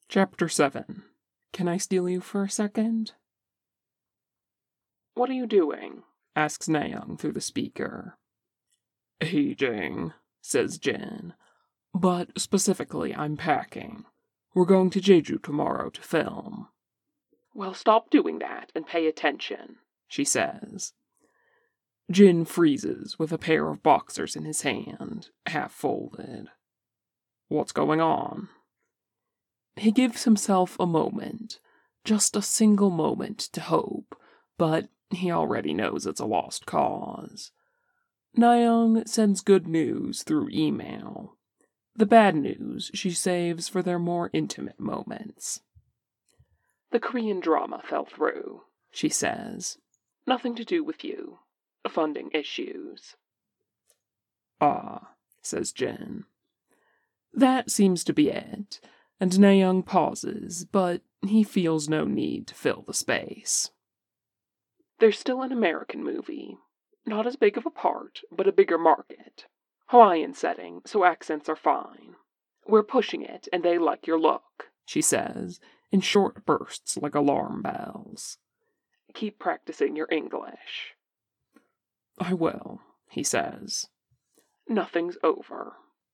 Chapter 7. Can I steal you for a second? What are you doing? Asks Nayoung through the speaker. Aging, says Jin. But specifically, I'm packing. We're going to Jeju tomorrow to film. Well, stop doing that and pay attention, she says. Jin freezes with a pair of boxers in his hand, half folded. What's going on? He gives himself a moment, just a single moment to hope, but he already knows it's a lost cause. Nayoung sends good news through email. The bad news she saves for their more intimate moments. The Korean drama fell through, she says. Nothing to do with you. Funding issues. Ah, says Jin. That seems to be it, and Nayoung pauses, but he feels no need to fill the space. There's still an American movie. Not as big of a part, but a bigger market. Hawaiian setting, so accents are fine. We're pushing it, and they like your look, she says, in short bursts like alarm bells. Keep practicing your English. I will, he says. Nothing's over.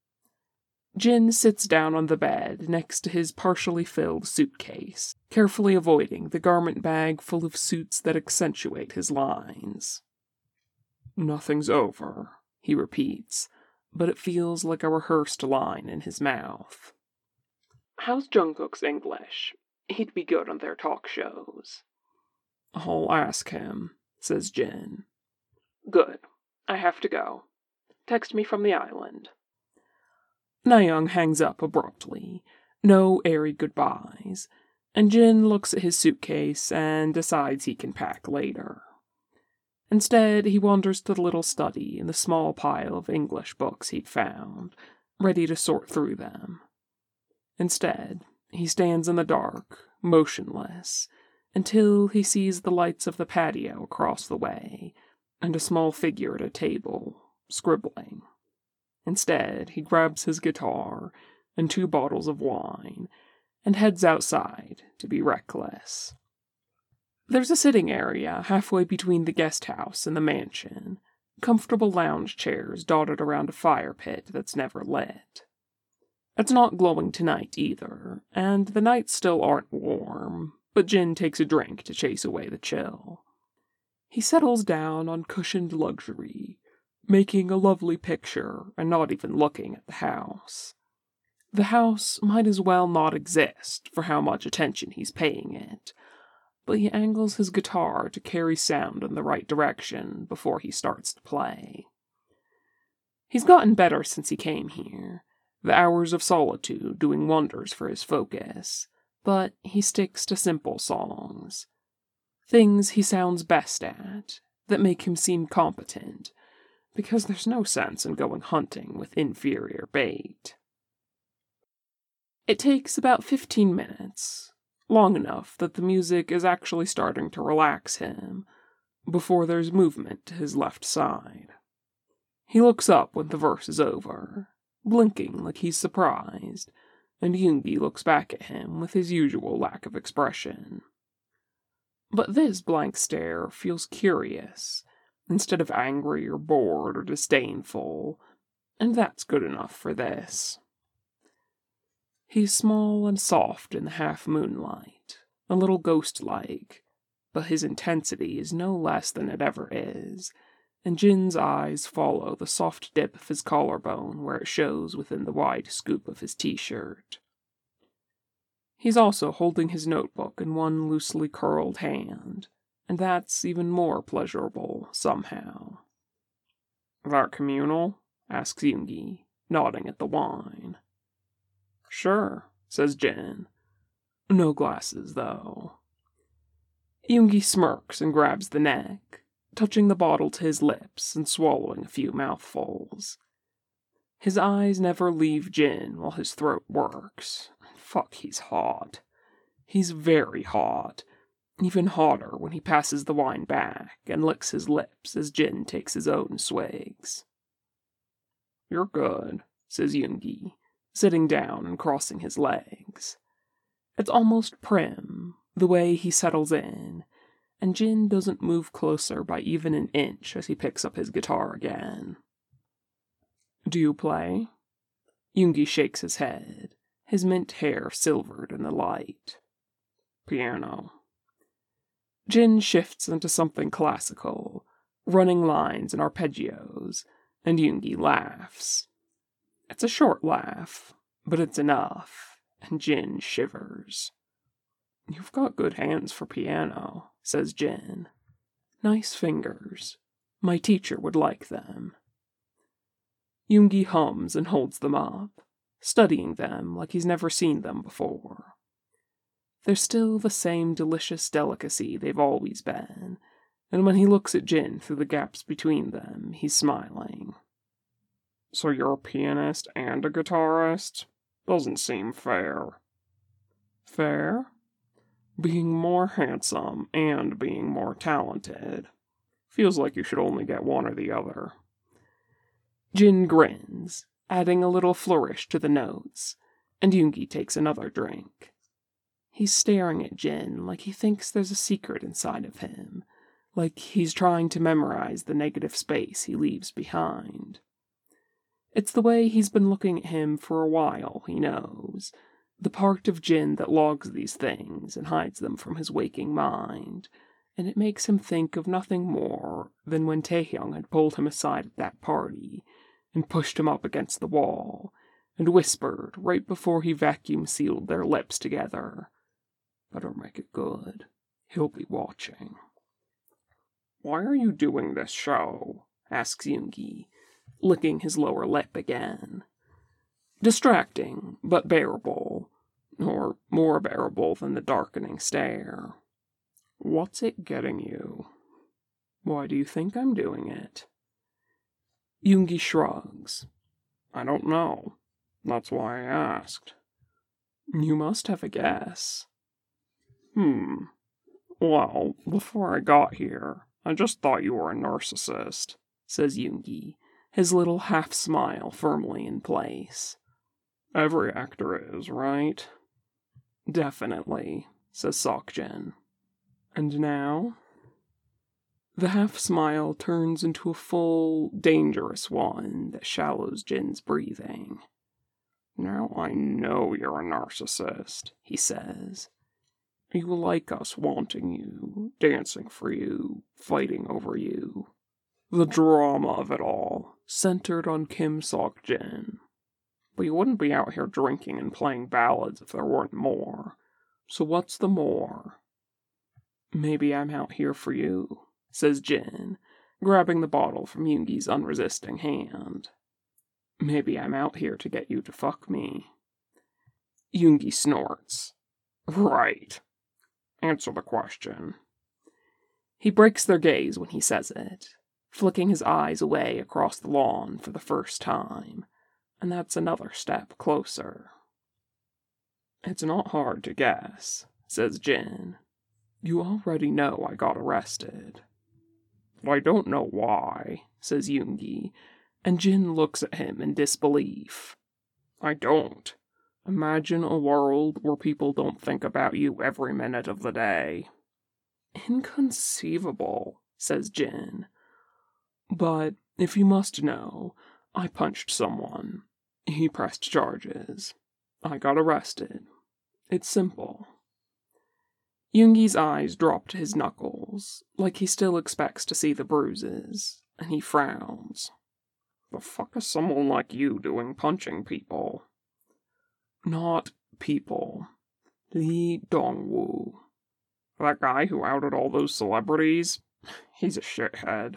Jin sits down on the bed next to his partially filled suitcase, carefully avoiding the garment bag full of suits that accentuate his lines. Nothing's over, he repeats, but it feels like a rehearsed line in his mouth. How's Jungkook's English? He'd be good on their talk shows. I'll ask him, says Jin. Good. I have to go. Text me from the island. Nayoung hangs up abruptly. No airy goodbyes. And Jin looks at his suitcase and decides he can pack later. Instead, he wanders to the little study in the small pile of English books he'd found, ready to sort through them. Instead, he stands in the dark, motionless, until he sees the lights of the patio across the way, and a small figure at a table, scribbling. Instead, he grabs his guitar and 2 bottles of wine and heads outside to be reckless. There's a sitting area halfway between the guest house and the mansion, comfortable lounge chairs dotted around a fire pit that's never lit. It's not glowing tonight either, and the nights still aren't warm, but Jin takes a drink to chase away the chill. He settles down on cushioned luxury, making a lovely picture and not even looking at the house. The house might as well not exist for how much attention he's paying it, but he angles his guitar to carry sound in the right direction before he starts to play. He's gotten better since he came here, the hours of solitude doing wonders for his focus, but he sticks to simple songs. Things he sounds best at, that make him seem competent, because there's no sense in going hunting with inferior bait. It takes about 15 minutes, long enough that the music is actually starting to relax him, before there's movement to his left side. He looks up when the verse is over, blinking like he's surprised, and Yoongi looks back at him with his usual lack of expression. But this blank stare feels curious, instead of angry or bored or disdainful, and that's good enough for this. He's small and soft in the half-moonlight, a little ghost-like, but his intensity is no less than it ever is, and Jin's eyes follow the soft dip of his collarbone where it shows within the wide scoop of his t-shirt. He's also holding his notebook in one loosely curled hand, and that's even more pleasurable, somehow. That communal? Asks Yoongi, nodding at the wine. Sure, says Jin. No glasses, though. Yoongi smirks and grabs the neck, touching the bottle to his lips and swallowing a few mouthfuls. His eyes never leave Jin while his throat works. Fuck, he's hot. He's very hot. Even hotter when he passes the wine back and licks his lips as Jin takes his own swigs. You're good, says Yoongi, sitting down and crossing his legs. It's almost prim, the way he settles in, and Jin doesn't move closer by even an inch as he picks up his guitar again. Do you play? Yoongi shakes his head, his mint hair silvered in the light. Piano. Jin shifts into something classical, running lines and arpeggios, and Yoongi laughs. It's a short laugh, but it's enough, and Jin shivers. You've got good hands for piano, says Jin. Nice fingers. My teacher would like them. Yoongi hums and holds them up, studying them like he's never seen them before. They're still the same delicious delicacy they've always been, and when he looks at Jin through the gaps between them, he's smiling. So you're a pianist and a guitarist? Doesn't seem fair. Fair? Being more handsome and being more talented. Feels like you should only get one or the other. Jin grins, adding a little flourish to the notes, and Yoongi takes another drink. He's staring at Jin like he thinks there's a secret inside of him, like he's trying to memorize the negative space he leaves behind. It's the way he's been looking at him for a while, he knows, the part of Jin that logs these things and hides them from his waking mind, and it makes him think of nothing more than when Taehyung had pulled him aside at that party and pushed him up against the wall and whispered right before he vacuum-sealed their lips together, "Better make it good. He'll be watching." "Why are you doing this show?" asks Yoongi, licking his lower lip again. Distracting, but bearable, or more bearable than the darkening stare. What's it getting you? Why do you think I'm doing it? Yoongi shrugs. I don't know. That's why I asked. You must have a guess. Well, before I got here, I just thought you were a narcissist, says Yoongi, his little half-smile firmly in place. Every actor is, right? Definitely, says Seokjin. And now? The half-smile turns into a full, dangerous one that shallows Jin's breathing. Now I know you're a narcissist, he says. You like us wanting you, dancing for you, fighting over you. The drama of it all, centered on Kim Seokjin. But you wouldn't be out here drinking and playing ballads if there weren't more. So what's the more? Maybe I'm out here for you, says Jin, grabbing the bottle from Yoongi's unresisting hand. Maybe I'm out here to get you to fuck me. Yoongi snorts. Right. Answer the question. He breaks their gaze when he says it, flicking his eyes away across the lawn for the first time, and that's another step closer. It's not hard to guess, says Jin. You already know I got arrested. But I don't know why, says Yoongi, and Jin looks at him in disbelief. I don't. Imagine a world where people don't think about you every minute of the day. Inconceivable, says Jin. But if you must know, I punched someone. He pressed charges. I got arrested. It's simple. Yoongi's eyes drop to his knuckles, like he still expects to see the bruises, and he frowns. The fuck is someone like you doing punching people? Not people. Lee Dongwoo. That guy who outed all those celebrities? He's a shithead.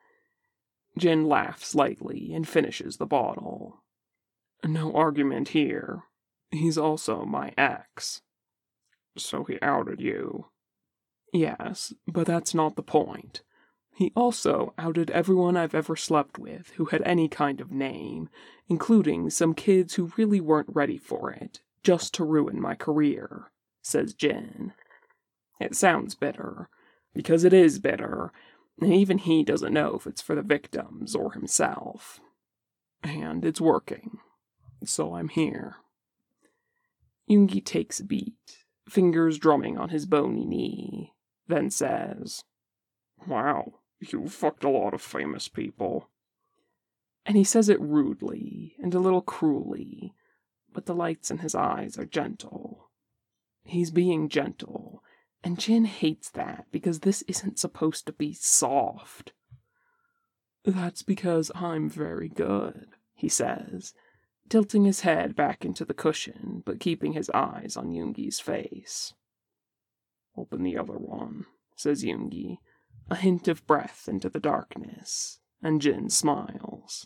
Jin laughs lightly and finishes the bottle. No argument here. He's also my ex. So he outed you. Yes, but that's not the point. He also outed everyone I've ever slept with who had any kind of name, including some kids who really weren't ready for it, just to ruin my career, says Jin. It sounds bitter, because it is bitter, and even he doesn't know if it's for the victims or himself. And it's working, so I'm here. Yoongi takes a beat, fingers drumming on his bony knee, then says, "Wow, you fucked a lot of famous people." And he says it rudely and a little cruelly, but the lights in his eyes are gentle. He's being gentle, and Jin hates that because this isn't supposed to be soft. "That's because I'm very good," he says, tilting his head back into the cushion, but keeping his eyes on Yoongi's face. "Open the other one," says Yoongi, a hint of breath into the darkness, and Jin smiles.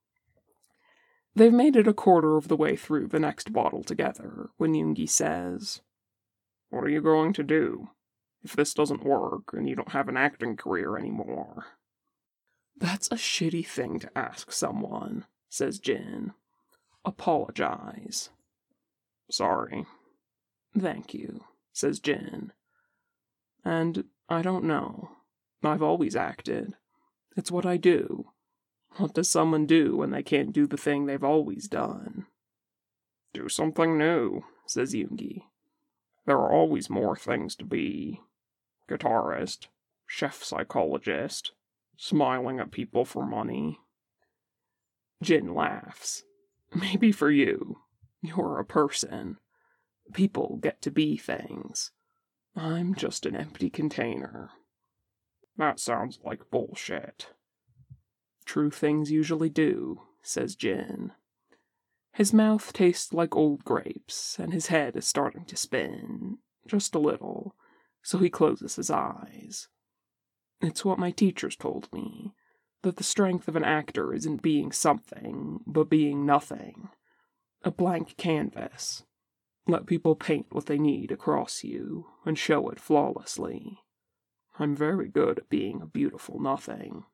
They've made it a quarter of the way through the next bottle together when Yoongi says, "What are you going to do if this doesn't work and you don't have an acting career anymore?" "That's a shitty thing to ask someone," says Jin. "Apologize." "Sorry." "Thank you," says Jin. "And I don't know. I've always acted. It's what I do. What does someone do when they can't do the thing they've always done?" "Do something new," says Yoongi. "There are always more things to be. Guitarist, chef psychologist, smiling at people for money." Jin laughs. "Maybe for you. You're a person. People get to be things. I'm just an empty container." "That sounds like bullshit." "True things usually do," says Jin. His mouth tastes like old grapes, and his head is starting to spin, just a little, so he closes his eyes. "It's what my teachers told me, that the strength of an actor isn't being something, but being nothing. A blank canvas. Let people paint what they need across you, and show it flawlessly. I'm very good at being a beautiful nothing."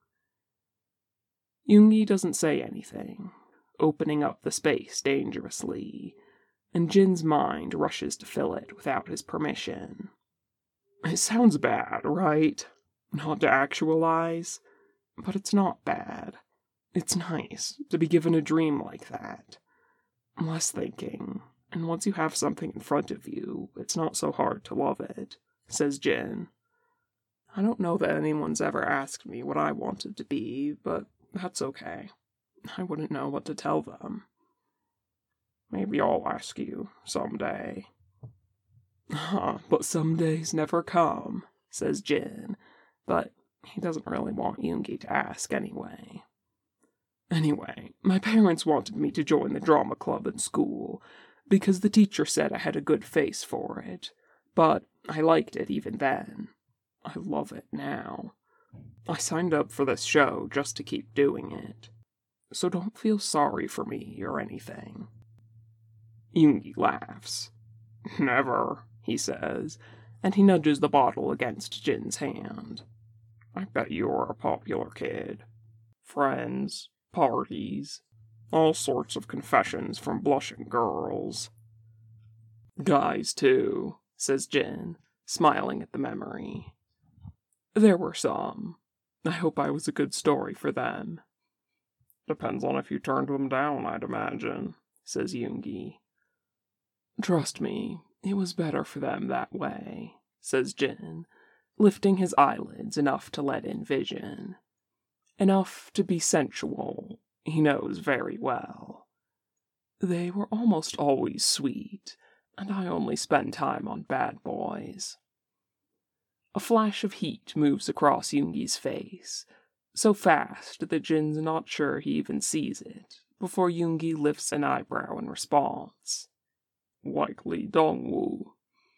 Yoongi doesn't say anything, opening up the space dangerously, and Jin's mind rushes to fill it without his permission. It sounds bad, right? Not to actualize, but it's not bad. It's nice to be given a dream like that. Less thinking, and once you have something in front of you, it's not so hard to love it, says Jin. I don't know that anyone's ever asked me what I wanted to be, but that's okay. I wouldn't know what to tell them. Maybe I'll ask you someday. But some days never come, says Jin, but he doesn't really want Yoongi to ask anyway. Anyway, my parents wanted me to join the drama club in school, because the teacher said I had a good face for it, but I liked it even then. I love it now. I signed up for this show just to keep doing it, so don't feel sorry for me or anything. Yoongi laughs. Never, he says, and he nudges the bottle against Jin's hand. I bet you're a popular kid. Friends, parties, all sorts of confessions from blushing girls. Guys, too, says Jin, smiling at the memory. There were some. I hope I was a good story for them. Depends on if you turned them down, I'd imagine, says Yoongi. Trust me, it was better for them that way, says Jin, lifting his eyelids enough to let in vision. Enough to be sensual, he knows very well. They were almost always sweet, and I only spend time on bad boys. A flash of heat moves across Yoongi's face, so fast that Jin's not sure he even sees it, before Yoongi lifts an eyebrow in response. Likely Dongwoo.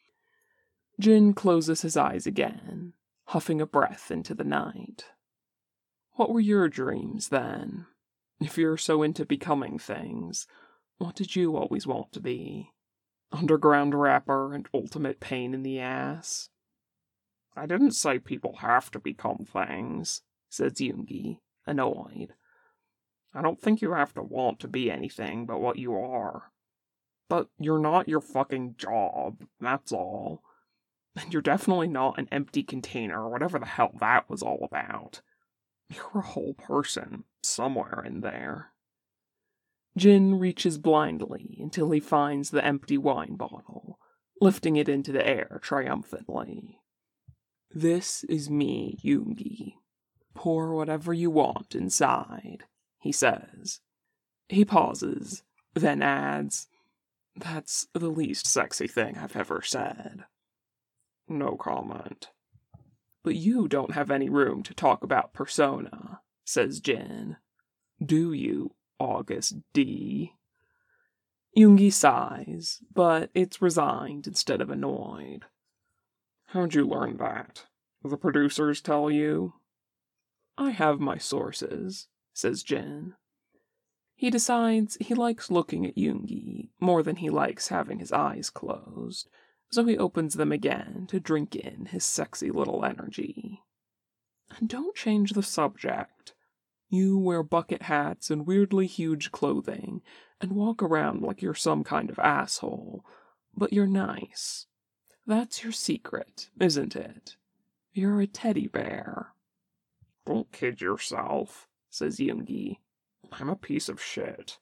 Jin closes his eyes again, huffing a breath into the night. What were your dreams, then? If you're so into becoming things, what did you always want to be? Underground rapper and ultimate pain in the ass? I didn't say people have to become things, says Yoongi, annoyed. I don't think you have to want to be anything but what you are. But you're not your fucking job, that's all. And you're definitely not an empty container or whatever the hell that was all about. You're a whole person, somewhere in there. Jin reaches blindly until he finds the empty wine bottle, lifting it into the air triumphantly. "This is me, Yoongi. Pour whatever you want inside," he says. He pauses, then adds, "That's the least sexy thing I've ever said." "No comment." "But you don't have any room to talk about persona," says Jin. "Do you, August D?" Yoongi sighs, but it's resigned instead of annoyed. "How'd you learn that? The producers tell you?" "I have my sources," says Jin. He decides he likes looking at Yoongi more than he likes having his eyes closed, so he opens them again to drink in his sexy little energy. "And don't change the subject. You wear bucket hats and weirdly huge clothing and walk around like you're some kind of asshole, but you're nice. That's your secret, isn't it? You're a teddy bear." "Don't kid yourself," says Yoongi. "I'm a piece of shit."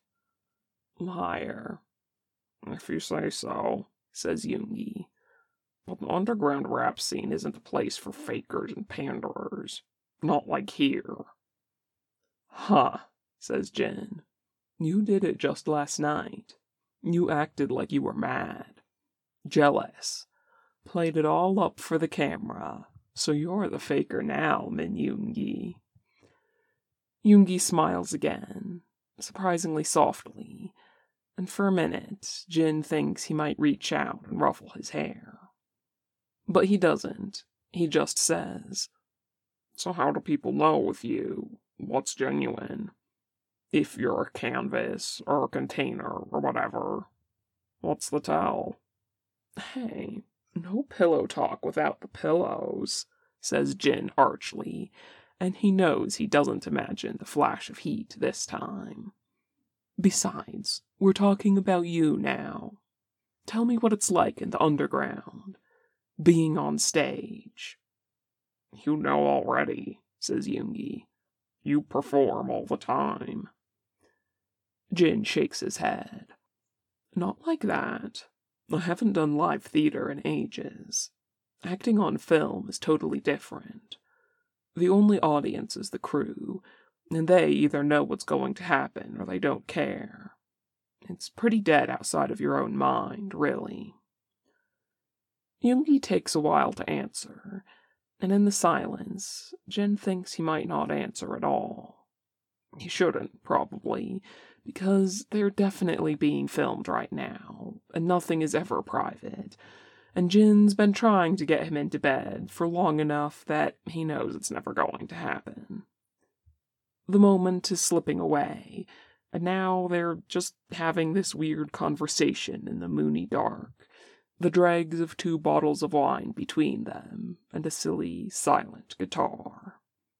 "Liar." "If you say so," says Yoongi. "But the underground rap scene isn't a place for fakers and panderers. Not like here." "Huh," says Jin. "You did it just last night. You acted like you were mad. Jealous. Played it all up for the camera. So you're the faker now, Min Yoongi." Yoongi smiles again, surprisingly softly, and for a minute Jin thinks he might reach out and ruffle his hair. But he doesn't. He just says, "So how do people know with you what's genuine? If you're a canvas or a container or whatever, what's the tell?" "Hey, no pillow talk without the pillows," says Jin archly, and he knows he doesn't imagine the flash of heat this time. "Besides, we're talking about you now. Tell me what it's like in the underground, being on stage." "You know already," says Yoongi. "You perform all the time." Jin shakes his head. "Not like that. I haven't done live theater in ages. Acting on film is totally different. The only audience is the crew, and they either know what's going to happen or they don't care. It's pretty dead outside of your own mind, really." Yoongi takes a while to answer, and in the silence, Jin thinks he might not answer at all. He shouldn't, probably, because they're definitely being filmed right now, and nothing is ever private, and Jin's been trying to get him into bed for long enough that he knows it's never going to happen. The moment is slipping away, and now they're just having this weird conversation in the moony dark, the dregs of 2 bottles of wine between them, and a silly, silent guitar.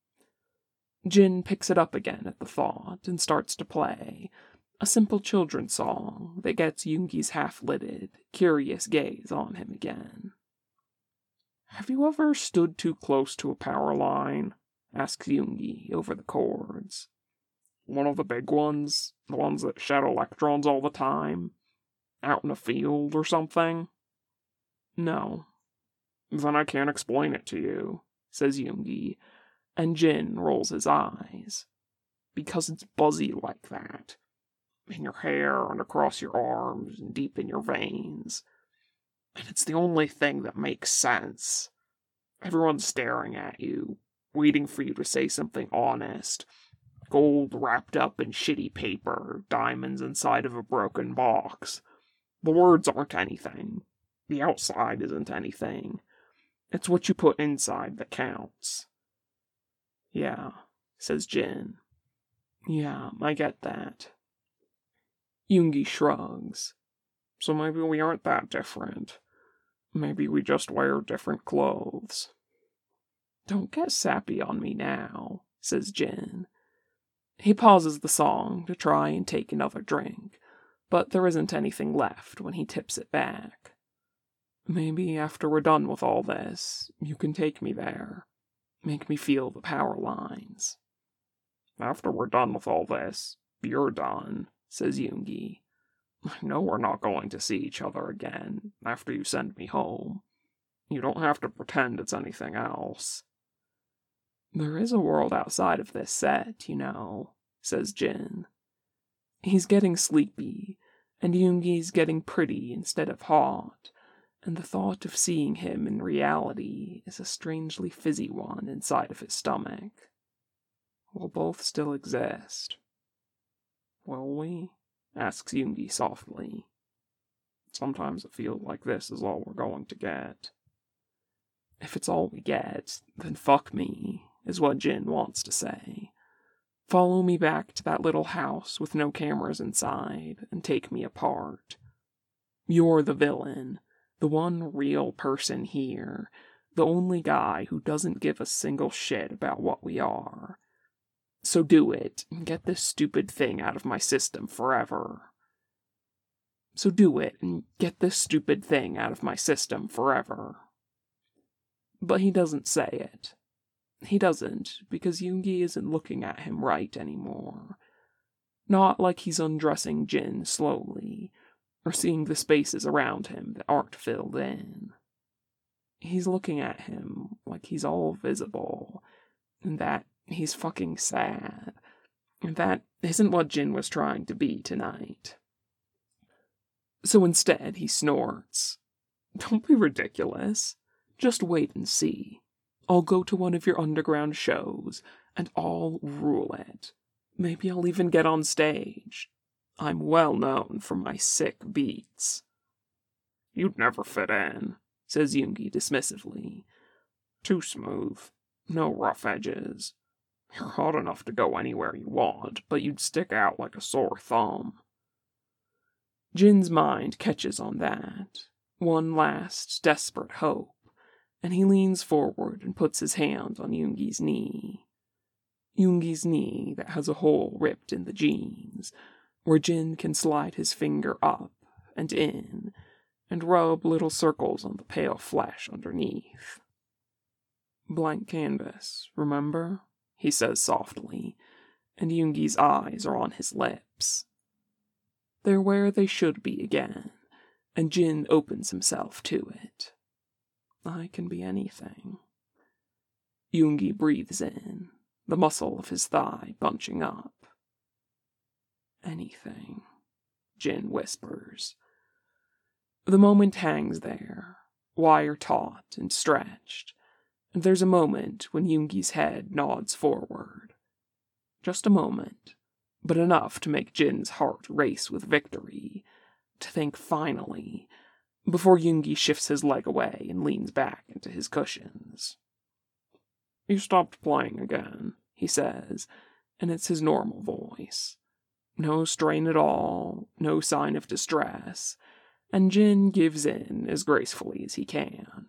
Jin picks it up again at the thought and starts to play, a simple children's song that gets Yoongi's half-lidded, curious gaze on him again. "Have you ever stood too close to a power line?" asks Yoongi over the chords. "One of the big ones? The ones that shed electrons all the time? Out in a field or something?" "No." "Then I can't explain it to you," says Yoongi, and Jin rolls his eyes. "Because it's buzzy like that. In your hair and across your arms and deep in your veins. And it's the only thing that makes sense. Everyone's staring at you, waiting for you to say something honest. Gold wrapped up in shitty paper, diamonds inside of a broken box. The words aren't anything. The outside isn't anything. It's what you put inside that counts." "Yeah," says Jin. "Yeah, I get that." Yoongi shrugs. "So maybe we aren't that different. Maybe we just wear different clothes." "Don't get sappy on me now," says Jin. He pauses the song to try and take another drink, but there isn't anything left when he tips it back. "Maybe after we're done with all this, you can take me there. Make me feel the power lines." "After we're done with all this, you're done," says Yoongi. I know we're not going to see each other again after you send me home. You don't have to pretend it's anything else. There is a world outside of this set, you know, says Jin. He's getting sleepy, and Yoongi's getting pretty instead of hot, and the thought of seeing him in reality is a strangely fizzy one inside of his stomach. We'll both still exist. Will we? Asks Yoongi softly. Sometimes it feels like this is all we're going to get. If it's all we get, then fuck me, is what Jin wants to say. Follow me back to that little house with no cameras inside, and take me apart. You're the villain, the one real person here, the only guy who doesn't give a single shit about what we are. So do it, and get this stupid thing out of my system forever. But he doesn't say it. He doesn't, because Yoongi isn't looking at him right anymore. Not like he's undressing Jin slowly, or seeing the spaces around him that aren't filled in. He's looking at him like he's all visible, and that he's fucking sad, and that isn't what Jin was trying to be tonight. So instead, he snorts. Don't be ridiculous. Just wait and see. I'll go to one of your underground shows, and I'll rule it. Maybe I'll even get on stage. I'm well known for my sick beats. You'd never fit in, says Yoongi dismissively. Too smooth. No rough edges. You're hot enough to go anywhere you want, but you'd stick out like a sore thumb. Jin's mind catches on that. One last, desperate hope, and he leans forward and puts his hand on Yoongi's knee. Yoongi's knee that has a hole ripped in the jeans, where Jin can slide his finger up and in, and rub little circles on the pale flesh underneath. Blank canvas, remember? He says softly, and Yoongi's eyes are on his lips. They're where they should be again, and Jin opens himself to it. I can be anything. Yoongi breathes in, the muscle of his thigh bunching up. Anything, Jin whispers. The moment hangs there, wire-taut and stretched, and there's a moment when Yoongi's head nods forward. Just a moment, but enough to make Jin's heart race with victory, to think finally, before Yoongi shifts his leg away and leans back into his cushions. You stopped playing again, he says, and it's his normal voice. No strain at all, no sign of distress, and Jin gives in as gracefully as he can.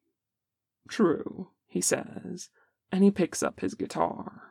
True, he says, and he picks up his guitar.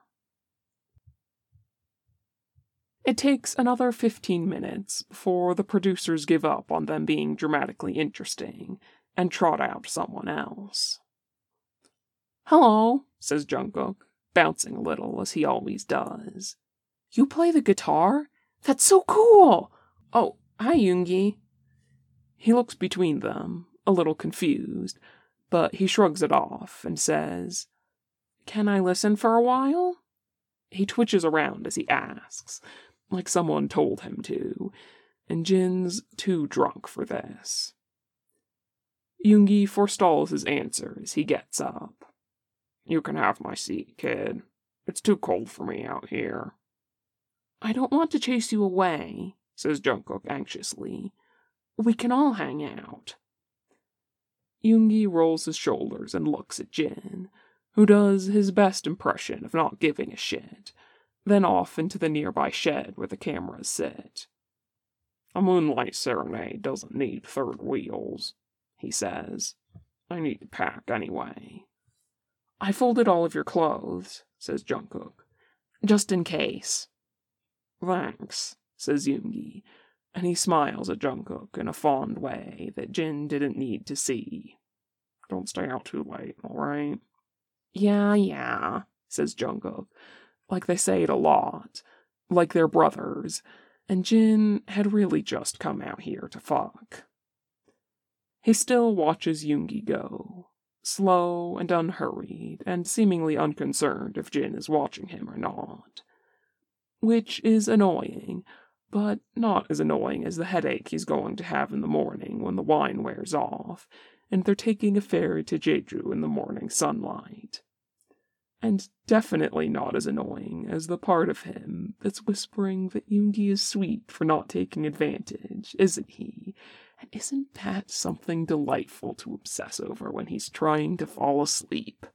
It takes another 15 minutes before the producers give up on them being dramatically interesting and trot out someone else. Hello, says Jungkook, bouncing a little as he always does. You play the guitar? That's so cool! Oh, hi, Yoongi. He looks between them, a little confused, but he shrugs it off and says, Can I listen for a while? He twitches around as he asks, like someone told him to, and Jin's too drunk for this. Yoongi forestalls his answer as he gets up. You can have my seat, kid. It's too cold for me out here. I don't want to chase you away, says Jungkook anxiously. We can all hang out. Yoongi rolls his shoulders and looks at Jin, who does his best impression of not giving a shit, then off into the nearby shed where the cameras sit. A moonlight serenade doesn't need third wheels, he says. I need to pack anyway. I folded all of your clothes, says Jungkook, just in case. Thanks, says Yoongi, and he smiles at Jungkook in a fond way that Jin didn't need to see. Don't stay out too late, alright? Yeah, says Jungkook, like they say it a lot, like they're brothers, and Jin had really just come out here to fuck. He still watches Yoongi go, slow and unhurried, and seemingly unconcerned if Jin is watching him or not. Which is annoying, but not as annoying as the headache he's going to have in the morning when the wine wears off, and they're taking a ferry to Jeju in the morning sunlight. And definitely not as annoying as the part of him that's whispering that Yoongi is sweet for not taking advantage, isn't he? And isn't that something delightful to obsess over when he's trying to fall asleep?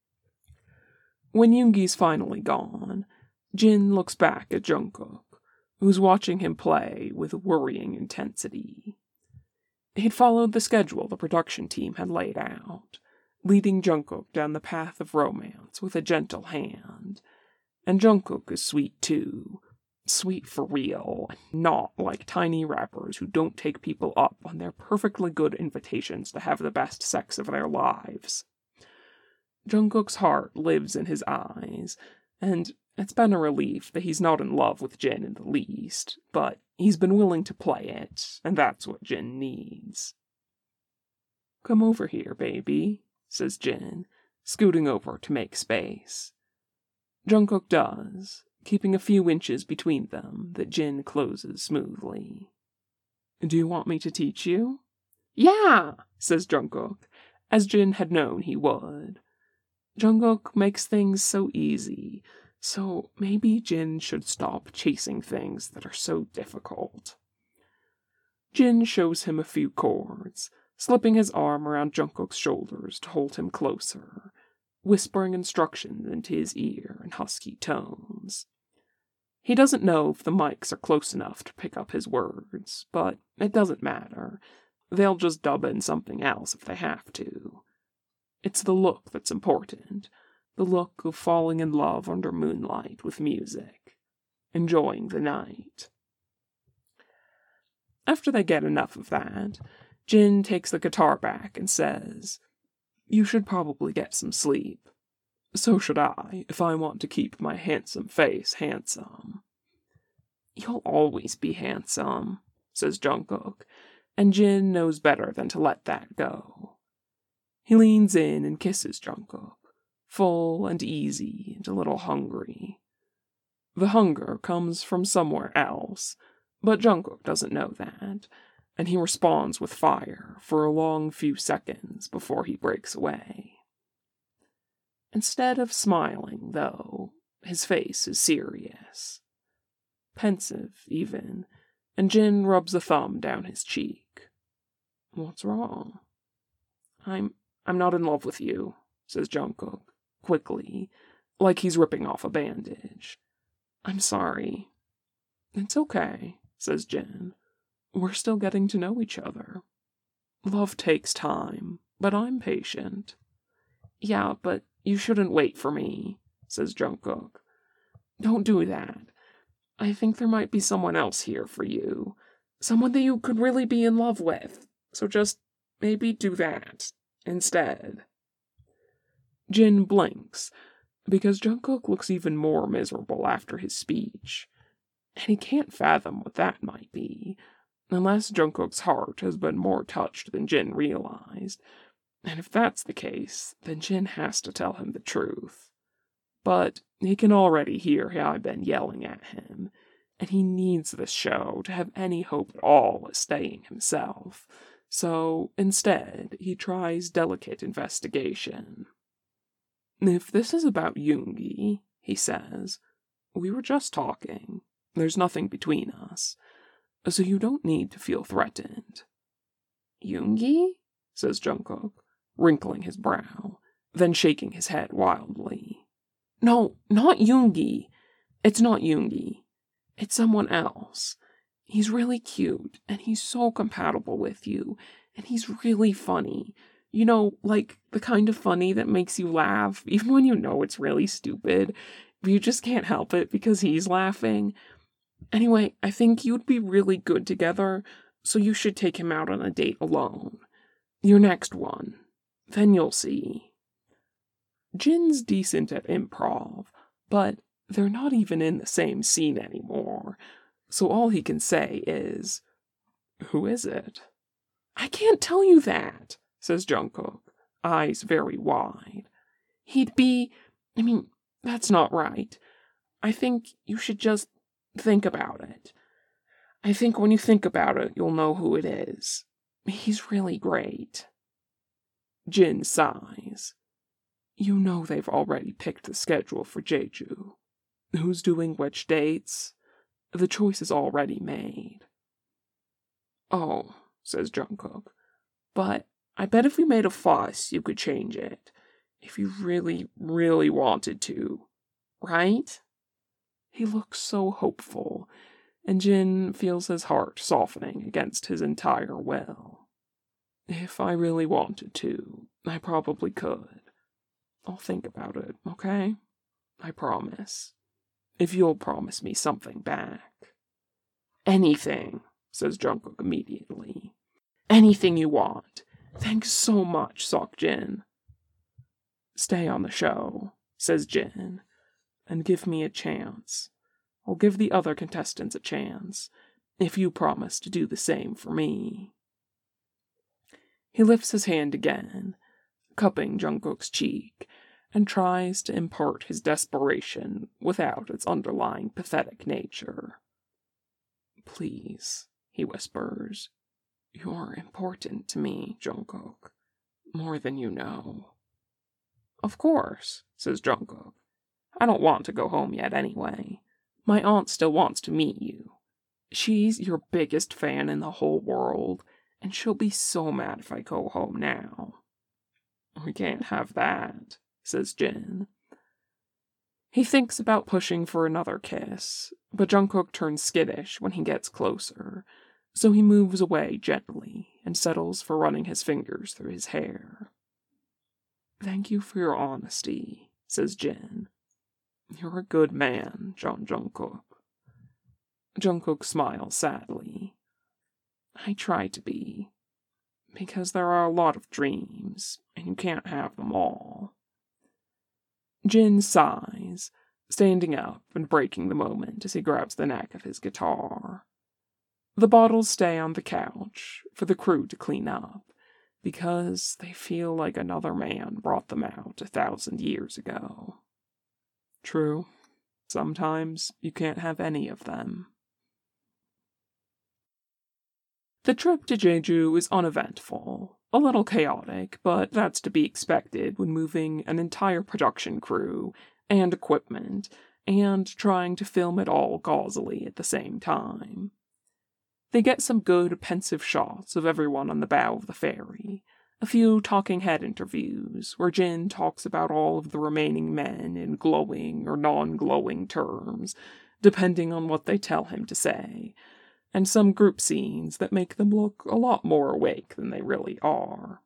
When Yoongi's finally gone, Jin looks back at Jungkook, who's watching him play with worrying intensity. He'd followed the schedule the production team had laid out, leading Jungkook down the path of romance with a gentle hand. And Jungkook is sweet too. Sweet for real, not like tiny rappers who don't take people up on their perfectly good invitations to have the best sex of their lives. Jungkook's heart lives in his eyes, and it's been a relief that he's not in love with Jin in the least, but he's been willing to play it, and that's what Jin needs. "Come over here, baby," says Jin, scooting over to make space. Jungkook does, keeping a few inches between them that Jin closes smoothly. "Do you want me to teach you?" "Yeah," says Jungkook, as Jin had known he would. Jungkook makes things so easy, so maybe Jin should stop chasing things that are so difficult. Jin shows him a few chords, slipping his arm around Jungkook's shoulders to hold him closer, whispering instructions into his ear in husky tones. He doesn't know if the mics are close enough to pick up his words, but it doesn't matter. They'll just dub in something else if they have to. It's the look that's important, the look of falling in love under moonlight with music, enjoying the night. After they get enough of that, Jin takes the guitar back and says, "You should probably get some sleep. So should I, if I want to keep my handsome face handsome." "You'll always be handsome," says Jungkook, and Jin knows better than to let that go. He leans in and kisses Jungkook, full and easy and a little hungry. The hunger comes from somewhere else, but Jungkook doesn't know that, and he responds with fire for a long few seconds before he breaks away. Instead of smiling, though, his face is serious. Pensive, even, and Jin rubs a thumb down his cheek. "What's wrong?" I'm not in love with you," says Jungkook, quickly, like he's ripping off a bandage. "I'm sorry." "It's okay," says Jin. "We're still getting to know each other. Love takes time, but I'm patient." "Yeah, but you shouldn't wait for me," says Jungkook. "Don't do that. I think there might be someone else here for you. Someone that you could really be in love with. So just maybe do that instead." Jin blinks, because Jungkook looks even more miserable after his speech. And he can't fathom what that might be, unless Jungkook's heart has been more touched than Jin realized. And if that's the case, then Jin has to tell him the truth. But he can already hear Hyben yelling at him, and he needs this show to have any hope at all of staying himself. So instead, he tries delicate investigation. "If this is about Yoongi," he says, "we were just talking. There's nothing between us. So you don't need to feel threatened." "Yoongi?" says Jungkook, wrinkling his brow, then shaking his head wildly. "No, not Yoongi. It's not Yoongi. It's someone else. He's really cute, and he's so compatible with you, and he's really funny. You know, like the kind of funny that makes you laugh, even when you know it's really stupid, but you just can't help it because he's laughing. Anyway, I think you'd be really good together, so you should take him out on a date alone. Your next one. Then you'll see." Jin's decent at improv, but they're not even in the same scene anymore, So all he can say is, "Who is it?" "I can't tell you that," says Jungkook, eyes very wide. That's not right. I think you should just think about it. I think when you think about it, you'll know who it is. He's really great." Jin sighs. You know they've already picked the schedule for Jeju. Who's doing which dates? The choice is already made. "Oh," says Jungkook, "but I bet if we made a fuss, you could change it. If you really, really wanted to. Right?" He looks so hopeful, and Jin feels his heart softening against his entire will. "If I really wanted to, I probably could. I'll think about it, okay? I promise. If you'll promise me something back." "Anything," says Jungkook immediately. "Anything you want. Thanks so much, Seokjin." "Stay on the show," says Jin, "and give me a chance. I'll give the other contestants a chance, if you promise to do the same for me." He lifts his hand again, cupping Jungkook's cheek, and tries to impart his desperation without its underlying pathetic nature. "Please," he whispers, "you're important to me, Jungkook, more than you know." "Of course," says Jungkook. "I don't want to go home yet anyway. My aunt still wants to meet you. She's your biggest fan in the whole world, and she'll be so mad if I go home now." "We can't have that," says Jin. He thinks about pushing for another kiss, but Jungkook turns skittish when he gets closer, so he moves away gently and settles for running his fingers through his hair. "Thank you for your honesty," says Jin. "You're a good man, Jungkook." Jungkook smiles sadly. "I try to be, because there are a lot of dreams, and you can't have them all." Jin sighs, standing up and breaking the moment as he grabs the neck of his guitar. The bottles stay on the couch for the crew to clean up, because they feel like another man brought them out 1,000 years ago. True, sometimes you can't have any of them. The trip to Jeju is uneventful, a little chaotic, but that's to be expected when moving an entire production crew and equipment and trying to film it all gauzily at the same time. They get some good, pensive shots of everyone on the bow of the ferry, a few talking head interviews where Jin talks about all of the remaining men in glowing or non-glowing terms, depending on what they tell him to say, and some group scenes that make them look a lot more awake than they really are.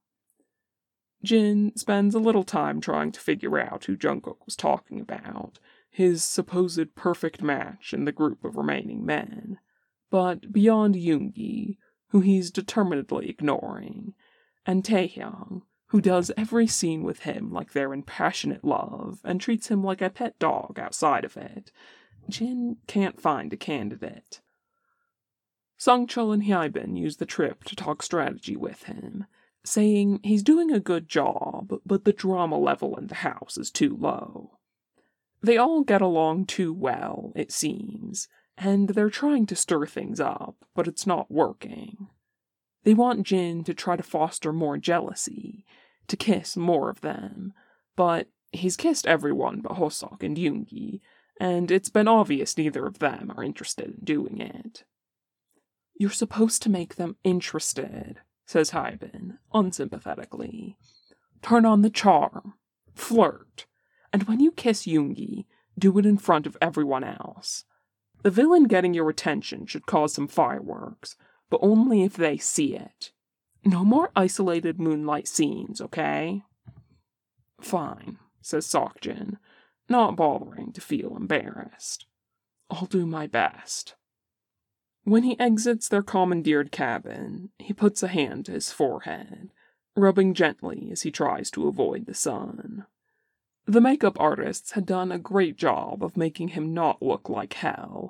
Jin spends a little time trying to figure out who Jungkook was talking about, his supposed perfect match in the group of remaining men. But beyond Yoongi, who he's determinedly ignoring, and Taehyung, who does every scene with him like they're in passionate love and treats him like a pet dog outside of it, Jin can't find a candidate. Sungchul and Hyebin use the trip to talk strategy with him, saying he's doing a good job, but the drama level in the house is too low. They all get along too well, it seems, and they're trying to stir things up, but it's not working. They want Jin to try to foster more jealousy, to kiss more of them, but he's kissed everyone but Hosok and Yoongi, and it's been obvious neither of them are interested in doing it. "You're supposed to make them interested," says Hyebin, unsympathetically. "Turn on the charm. Flirt. And when you kiss Yoongi, do it in front of everyone else. The villain getting your attention should cause some fireworks, but only if they see it. No more isolated moonlight scenes, okay?" "Fine," says Seokjin, not bothering to feel embarrassed. "I'll do my best." When he exits their commandeered cabin, he puts a hand to his forehead, rubbing gently as he tries to avoid the sun. The makeup artists had done a great job of making him not look like hell,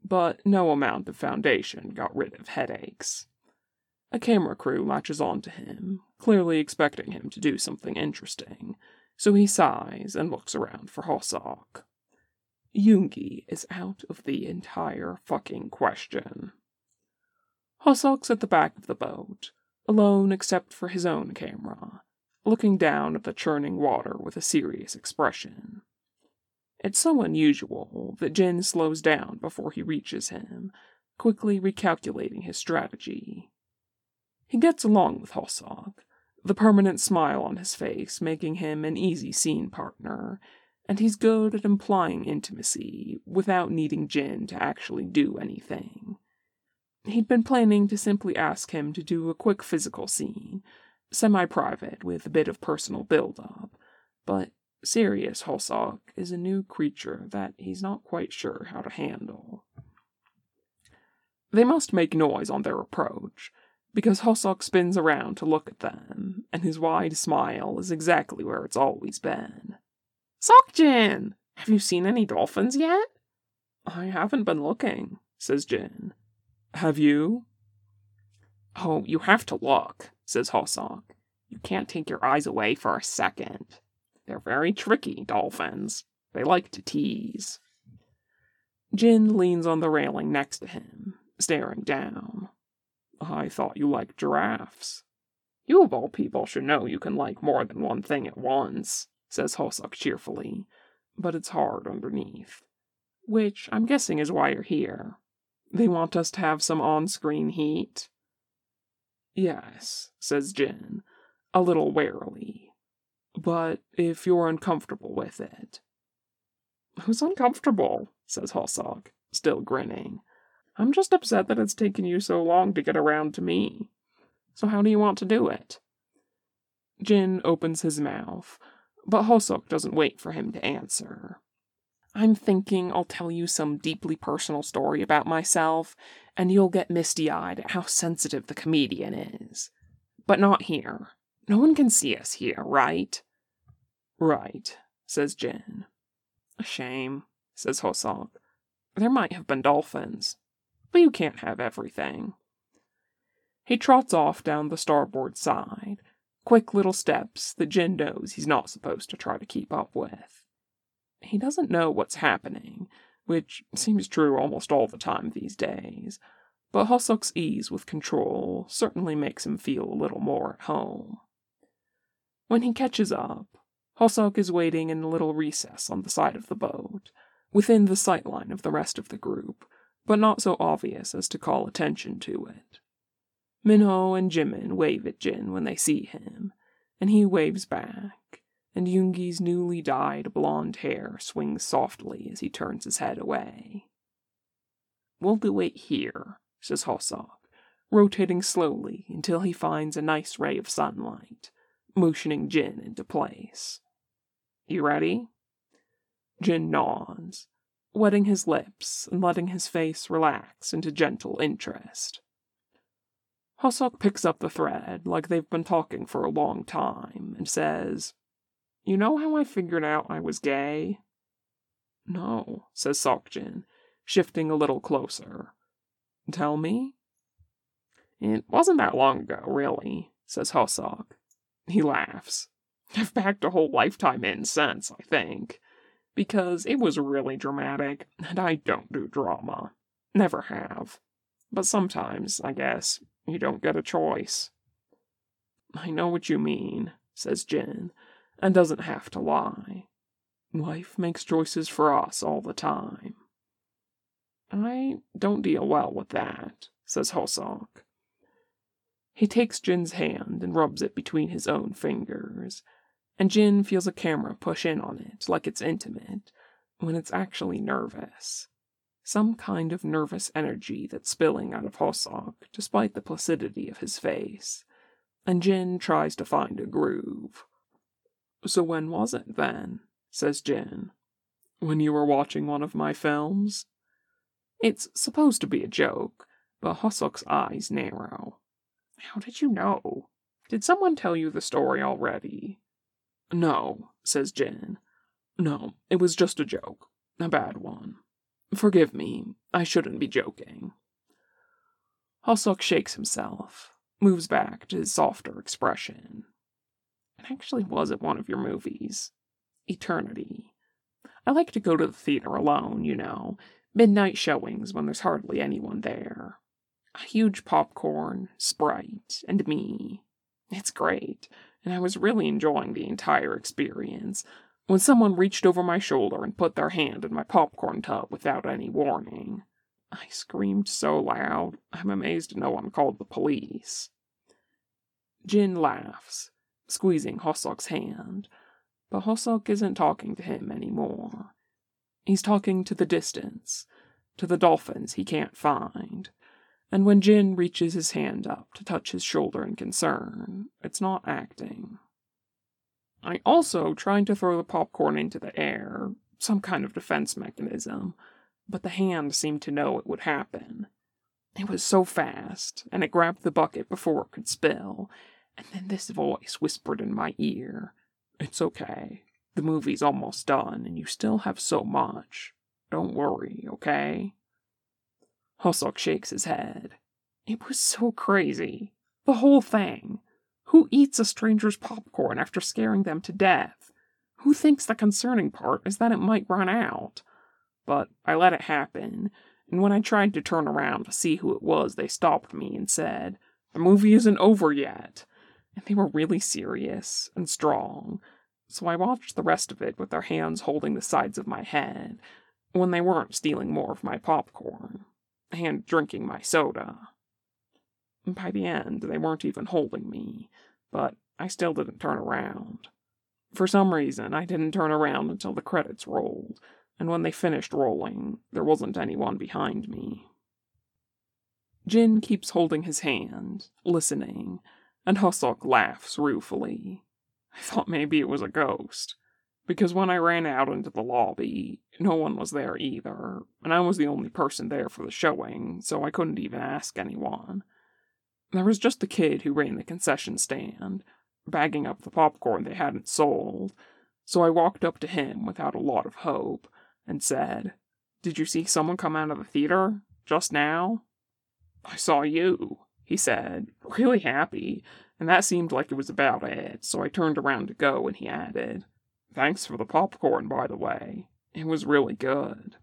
but no amount of foundation got rid of headaches. A camera crew latches onto him, clearly expecting him to do something interesting, so he sighs and looks around for Hosok. Yoongi is out of the entire fucking question. Hosok's at the back of the boat, alone except for his own camera, looking down at the churning water with a serious expression. It's so unusual that Jin slows down before he reaches him, quickly recalculating his strategy. He gets along with Hosok, the permanent smile on his face making him an easy scene partner, and he's good at implying intimacy without needing Jin to actually do anything. He'd been planning to simply ask him to do a quick physical scene, semi-private with a bit of personal build-up, but serious Hosok is a new creature that he's not quite sure how to handle. They must make noise on their approach, because Hosok spins around to look at them, and his wide smile is exactly where it's always been. "Seokjin! Have you seen any dolphins yet?" "I haven't been looking," says Jin. "Have you?" "Oh, you have to look," says Hosok. "You can't take your eyes away for a second. They're very tricky, dolphins. They like to tease." Jin leans on the railing next to him, staring down. "I thought you liked giraffes." "You of all people should know you can like more than one thing at once," says Hosok cheerfully, but it's hard underneath. "Which I'm guessing is why you're here. They want us to have some on-screen heat?" "Yes," says Jin, a little warily. "But if you're uncomfortable with it." "Who's uncomfortable?" says Hosok, still grinning. "I'm just upset that it's taken you so long to get around to me. So how do you want to do it?" Jin opens his mouth, but Hosok doesn't wait for him to answer. "I'm thinking I'll tell you some deeply personal story about myself, and you'll get misty-eyed at how sensitive the comedian is. But not here. No one can see us here, right?" "Right," says Jin. "A shame," says Hosok. "There might have been dolphins. But you can't have everything." He trots off down the starboard side, quick little steps that Jin knows he's not supposed to try to keep up with. He doesn't know what's happening, which seems true almost all the time these days, but Hosok's ease with control certainly makes him feel a little more at home. When he catches up, Hosok is waiting in a little recess on the side of the boat, within the sightline of the rest of the group, but not so obvious as to call attention to it. Minho and Jimin wave at Jin when they see him, and he waves back, and Yoongi's newly dyed blonde hair swings softly as he turns his head away. "We'll do it here," says Hosok, rotating slowly until he finds a nice ray of sunlight, motioning Jin into place. "You ready?" Jin nods, wetting his lips and letting his face relax into gentle interest. Hosok picks up the thread like they've been talking for a long time and says, "You know how I figured out I was gay?" "No," says Seokjin, shifting a little closer. "Tell me?" "It wasn't that long ago, really," says Hosok. He laughs. "I've packed a whole lifetime in since, I think. Because it was really dramatic, and I don't do drama. Never have. But sometimes, I guess, you don't get a choice." "I know what you mean," says Jin, and doesn't have to lie. "Life makes choices for us all the time." "I don't deal well with that," says Hosok. He takes Jin's hand and rubs it between his own fingers, and Jin feels a camera push in on it like it's intimate, when it's actually nervous. Some kind of nervous energy that's spilling out of Hosok, despite the placidity of his face, and Jin tries to find a groove. "So when was it, then?" says Jin. "When you were watching one of my films?" It's supposed to be a joke, but Hosok's eyes narrow. "How did you know? Did someone tell you the story already?" "No," says Jin. "No, it was just a joke. A bad one. Forgive me, I shouldn't be joking. Hosok shakes himself, moves back to his softer expression. It actually was at one of your movies. Eternity. I like to go to the theater alone, midnight showings when there's hardly anyone there. A huge popcorn, Sprite, and me. It's great, and I was really enjoying the entire experience when someone reached over my shoulder and put their hand in my popcorn tub without any warning. I screamed so loud, I'm amazed no one called the police. Jin laughs, squeezing Hosok's hand, but Hosok isn't talking to him anymore. He's talking to the distance, to the dolphins he can't find. And when Jin reaches his hand up to touch his shoulder in concern, it's not acting. I also tried to throw the popcorn into the air, some kind of defense mechanism, but the hand seemed to know it would happen. It was so fast, and it grabbed the bucket before it could spill, and then this voice whispered in my ear, "It's okay. The movie's almost done, and you still have so much. Don't worry, okay?" Hosok shakes his head. It was so crazy. The whole thing. Who eats a stranger's popcorn after scaring them to death? Who thinks the concerning part is that it might run out? But I let it happen, and when I tried to turn around to see who it was, they stopped me and said, "The movie isn't over yet." And they were really serious and strong, so I watched the rest of it with their hands holding the sides of my head, when they weren't stealing more of my popcorn, and drinking my soda. By the end, they weren't even holding me, but I still didn't turn around. For some reason, I didn't turn around until the credits rolled, and when they finished rolling, there wasn't anyone behind me. Jin keeps holding his hand, listening, and Hosok laughs ruefully. I thought maybe it was a ghost, because when I ran out into the lobby, no one was there either, and I was the only person there for the showing, so I couldn't even ask anyone. There was just the kid who ran the concession stand, bagging up the popcorn they hadn't sold, so I walked up to him without a lot of hope, and said, "Did you see someone come out of the theater? Just now?" "I saw you," he said, really happy, and that seemed like it was about it, so I turned around to go, and he added, "Thanks for the popcorn, by the way. It was really good."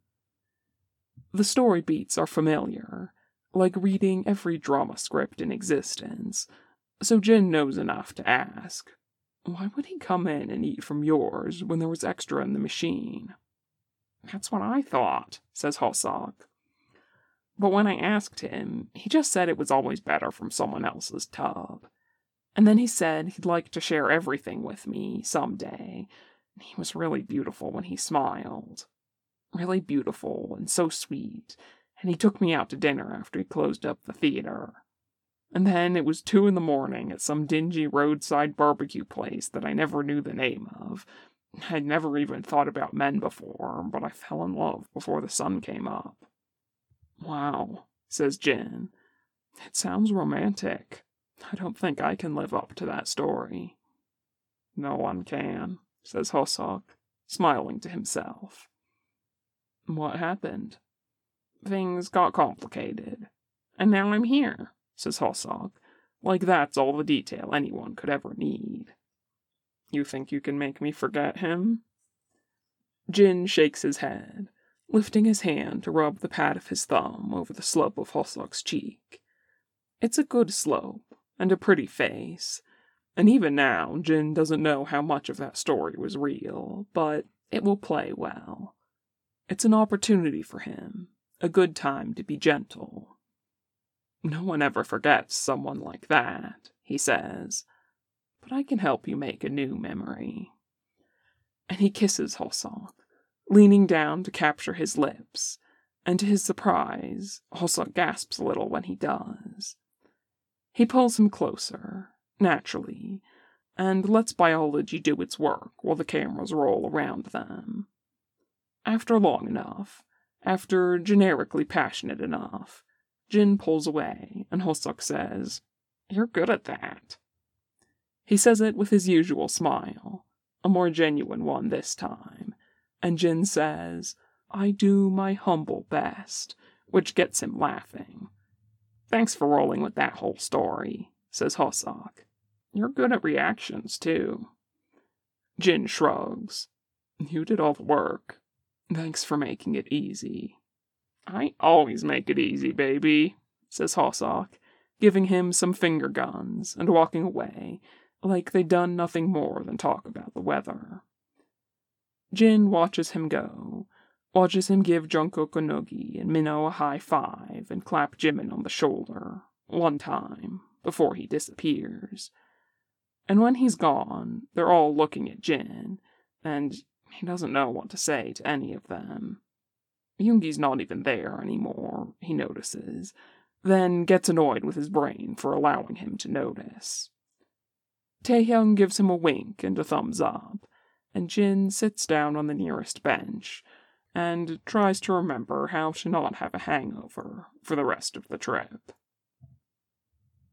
The story beats are familiar, like reading every drama script in existence, so Jin knows enough to ask, "Why would he come in and eat from yours when there was extra in the machine?" "That's what I thought," says Hosok. But when I asked him, he just said it was always better from someone else's tub. And then he said he'd like to share everything with me someday. He was really beautiful when he smiled. Really beautiful and so sweet, and he took me out to dinner after he closed up the theater. And then it was 2 a.m. at some dingy roadside barbecue place that I never knew the name of. I'd never even thought about men before, but I fell in love before the sun came up. "Wow," says Jin. "It sounds romantic. I don't think I can live up to that story." "No one can," says Hosok, smiling to himself. "What happened?" "Things got complicated. And now I'm here," says Hosok, like that's all the detail anyone could ever need. "You think you can make me forget him?" Jin shakes his head, lifting his hand to rub the pad of his thumb over the slope of Hosok's cheek. It's a good slope, and a pretty face, and even now Jin doesn't know how much of that story was real, but it will play well. It's an opportunity for him, a good time to be gentle. "No one ever forgets someone like that," he says, "but I can help you make a new memory." And he kisses Hosok, leaning down to capture his lips, and to his surprise, Hosok gasps a little when he does. He pulls him closer, naturally, and lets biology do its work while the cameras roll around them. After long enough, after generically passionate enough, Jin pulls away, and Hosok says, "You're good at that." He says it with his usual smile, a more genuine one this time, and Jin says, I do my humble best, which gets him laughing. Thanks for rolling with that whole story, says Hossock. You're good at reactions, too. Jin shrugs. You did all the work. Thanks for making it easy. I always make it easy, baby, says Hossock, giving him some finger guns and walking away like they'd done nothing more than talk about the weather. Jin watches him go, watches him give Jungkook a noogie and Minho a high five and clap Jimin on the shoulder, one time, before he disappears. And when he's gone, they're all looking at Jin, and he doesn't know what to say to any of them. Yoongi's not even there anymore, he notices, then gets annoyed with his brain for allowing him to notice. Taehyung gives him a wink and a thumbs up, and Jin sits down on the nearest bench and tries to remember how to not have a hangover for the rest of the trip.